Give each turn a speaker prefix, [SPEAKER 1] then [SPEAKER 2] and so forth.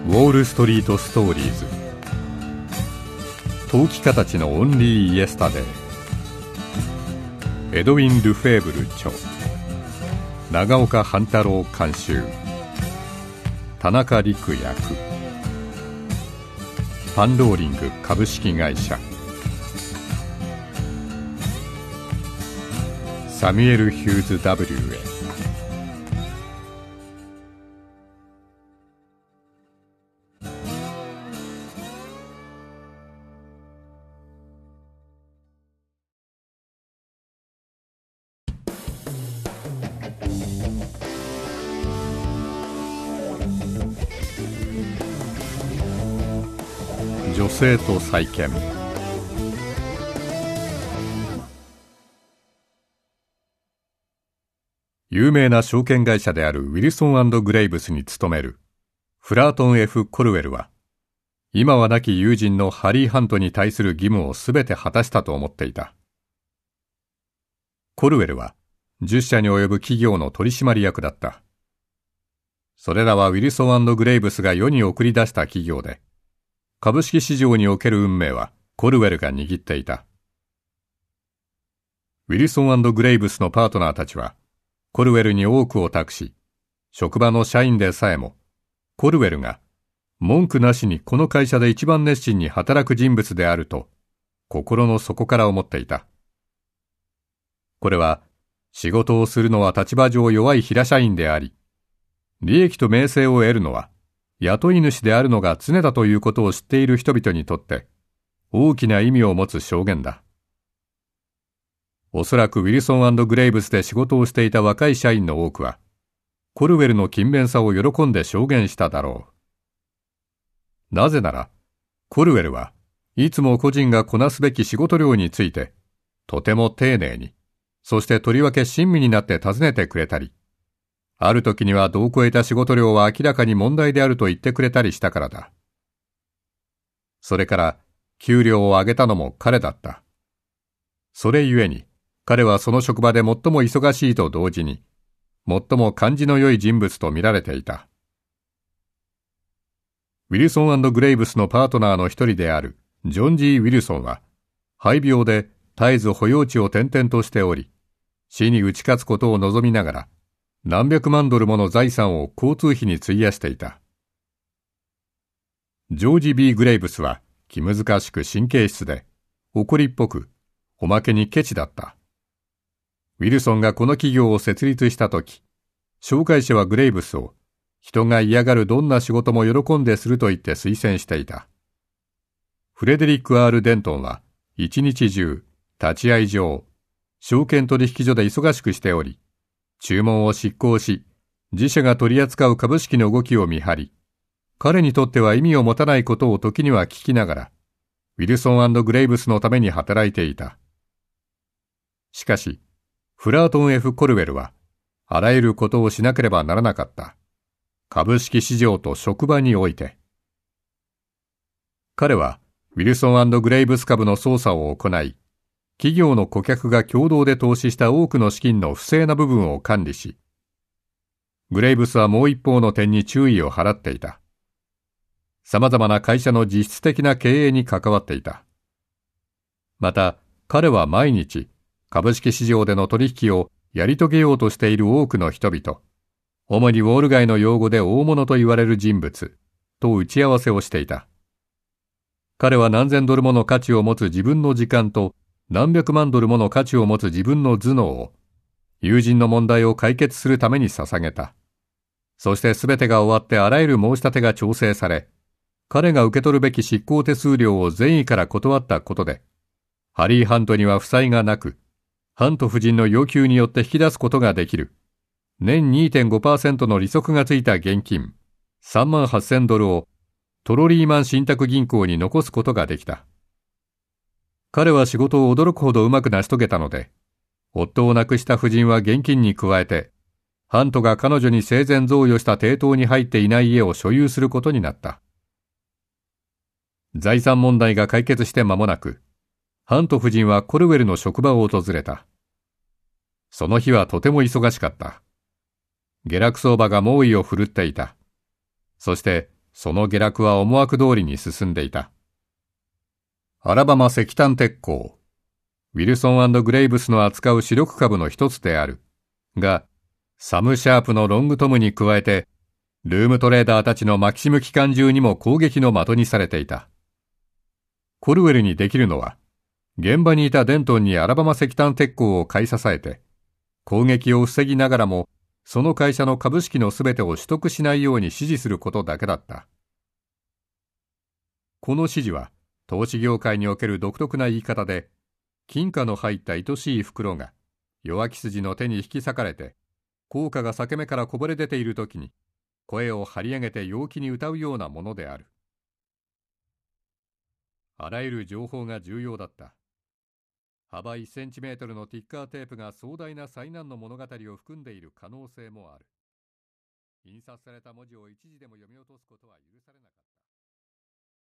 [SPEAKER 1] ウォールストリートストーリーズ、陶器家たちのオンリーイエスタデー、エドウィン・ルフェーブル著、長岡半太郎監修、田中陸役、パンローリング株式会社、サミュエル・ヒューズ W へ。女性と再建。有名な証券会社であるウィルソン&グレイブスに勤めるフラートン F. コルウェルは、今は亡き友人のハリー・ハントに対する義務をすべて果たしたと思っていた。コルウェルは10社に及ぶ企業の取締役だった。それらはウィルソン&グレイブスが世に送り出した企業で、株式市場における運命はコルウェルが握っていた。ウィルソン&グレイブスのパートナーたちはコルウェルに多くを託し、職場の社員でさえもコルウェルが文句なしにこの会社で一番熱心に働く人物であると心の底から思っていた。これは仕事をするのは立場上弱い平社員であり、利益と名声を得るのは雇い主であるのが常だということを知っている人々にとって大きな意味を持つ証言だ。おそらくウィルソン&グレイブスで仕事をしていた若い社員の多くは、コルウェルの勤勉さを喜んで証言しただろう。なぜなら、コルウェルはいつも個人がこなすべき仕事量について、とても丁寧に、そしてとりわけ親身になって尋ねてくれたり、ある時には度を超えた仕事量は明らかに問題であると言ってくれたりしたからだ。それから、給料を上げたのも彼だった。それゆえに、彼はその職場で最も忙しいと同時に、最も感じの良い人物と見られていた。ウィルソン&グレイブスのパートナーの一人であるジョン・ジー・ウィルソンは、肺病で絶えず保養地を転々としており、死に打ち勝つことを望みながら、何百万ドルもの財産を交通費に費やしていた。ジョージ・ B ・グレイブスは気難しく神経質で、怒りっぽく、おまけにケチだった。ウィルソンがこの企業を設立したとき、紹介者はグレイブスを人が嫌がるどんな仕事も喜んですると言って推薦していた。フレデリック・ R ・デントンは一日中立ち会い上、証券取引所で忙しくしており、注文を執行し、自社が取り扱う株式の動きを見張り、彼にとっては意味を持たないことを時には聞きながら、ウィルソン&グレイブスのために働いていた。しかし、フラートン F. コルウェルは、あらゆることをしなければならなかった。株式市場と職場において。彼は、ウィルソン&グレイブス株の操作を行い、企業の顧客が共同で投資した多くの資金の不正な部分を管理し、グレイブスはもう一方の点に注意を払っていた。様々な会社の実質的な経営に関わっていた。また、彼は毎日、株式市場での取引をやり遂げようとしている多くの人々、主にウォール街の用語で大物と言われる人物、と打ち合わせをしていた。彼は何千ドルもの価値を持つ自分の時間と、何百万ドルもの価値を持つ自分の頭脳を、友人の問題を解決するために捧げた。そして全てが終わってあらゆる申し立てが調整され、彼が受け取るべき執行手数料を善意から断ったことで、ハリー・ハントには負債がなく、ハント夫人の要求によって引き出すことができる、年 2.5% の利息がついた現金、38,000ドルをトロリーマン信託銀行に残すことができた。彼は仕事を驚くほどうまく成し遂げたので、夫を亡くした夫人は現金に加えて、ハントが彼女に生前贈与した抵当に入っていない家を所有することになった。財産問題が解決して間もなく、ハント夫人はコルウェルの職場を訪れた。その日はとても忙しかった。下落相場が猛威を振るっていた。そしてその下落は思惑通りに進んでいた。アラバマ石炭鉄鋼、ウィルソン&グレイブスの扱う主力株の一つである。が、サム・シャープのロングトムに加えて、ルームトレーダーたちのマキシム機関銃にも攻撃の的にされていた。コルウェルにできるのは、現場にいたデントンにアラバマ石炭鉄鋼を買い支えて、攻撃を防ぎながらも、その会社の株式のすべてを取得しないように指示することだけだった。この指示は、投資業界における独特な言い方で、金貨の入った愛しい袋が、弱気筋の手に引き裂かれて、硬貨が裂け目からこぼれ出ているときに、声を張り上げて陽気に歌うようなものである。あらゆる情報が重要だった。幅1センチメートルのティッカーテープが壮大な災難の物語を含んでいる可能性もある。印刷された文字を一字でも読み落とすことは許されなかった。